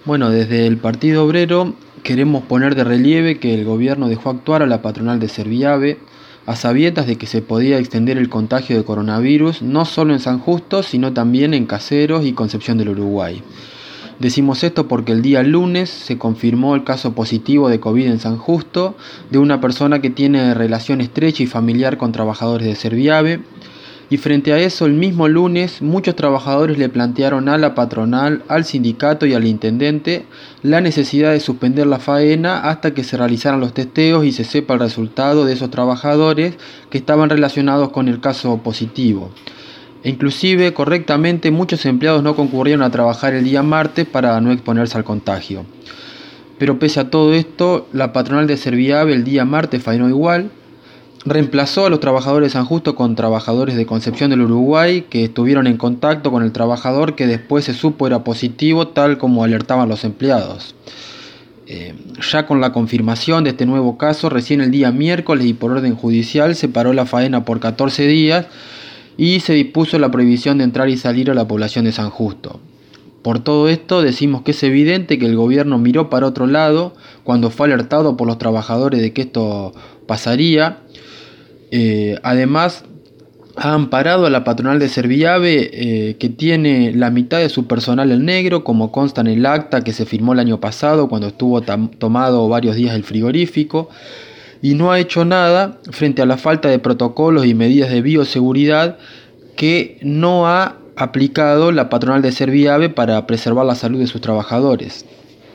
Bueno, desde el Partido Obrero queremos poner de relieve que el gobierno dejó actuar a la patronal de Serviave a sabiendas de que se podía extender el contagio de coronavirus no solo en San Justo, sino también en Caseros y Concepción del Uruguay. Decimos esto porque el día lunes se confirmó el caso positivo de COVID en San Justo de una persona que tiene relación estrecha y familiar con trabajadores de Serviave. Y frente a eso, el mismo lunes, muchos trabajadores le plantearon a la patronal, al sindicato y al intendente la necesidad de suspender la faena hasta que se realizaran los testeos y se sepa el resultado de esos trabajadores que estaban relacionados con el caso positivo. E inclusive, correctamente, muchos empleados no concurrieron a trabajar el día martes para no exponerse al contagio. Pero pese a todo esto, la patronal de Serviave el día martes faenó igual. Reemplazó a los trabajadores de San Justo con trabajadores de Concepción del Uruguay que estuvieron en contacto con el trabajador que después se supo era positivo, tal como alertaban los empleados. Ya con la confirmación de este nuevo caso, recién el día miércoles y por orden judicial se paró la faena por 14 días y se dispuso la prohibición de entrar y salir a la población de San Justo. Por todo esto decimos que es evidente que el gobierno miró para otro lado cuando fue alertado por los trabajadores de que esto pasaría. Además, ha amparado a la patronal de Serviave, que tiene la mitad de su personal en negro, como consta en el acta que se firmó el año pasado cuando estuvo tomado varios días el frigorífico, y no ha hecho nada frente a la falta de protocolos y medidas de bioseguridad que no ha aplicado la patronal de Serviave para preservar la salud de sus trabajadores.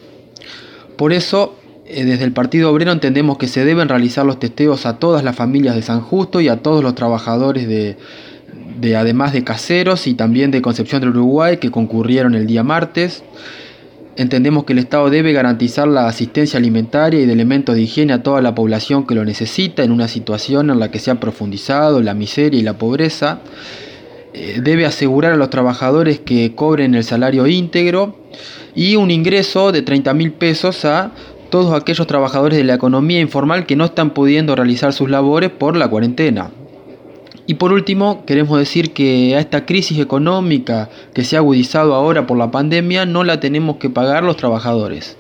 Por eso, desde el Partido Obrero entendemos que se deben realizar los testeos a todas las familias de San Justo y a todos los trabajadores además de Caseros y también de Concepción del Uruguay que concurrieron el día martes. Entendemos que el Estado debe garantizar la asistencia alimentaria y de elementos de higiene a toda la población que lo necesita en una situación en la que se ha profundizado la miseria y la pobreza. Debe asegurar a los trabajadores que cobren el salario íntegro y un ingreso de 30.000 pesos a todos aquellos trabajadores de la economía informal que no están pudiendo realizar sus labores por la cuarentena. Y por último, queremos decir que a esta crisis económica que se ha agudizado ahora por la pandemia no la tenemos que pagar los trabajadores.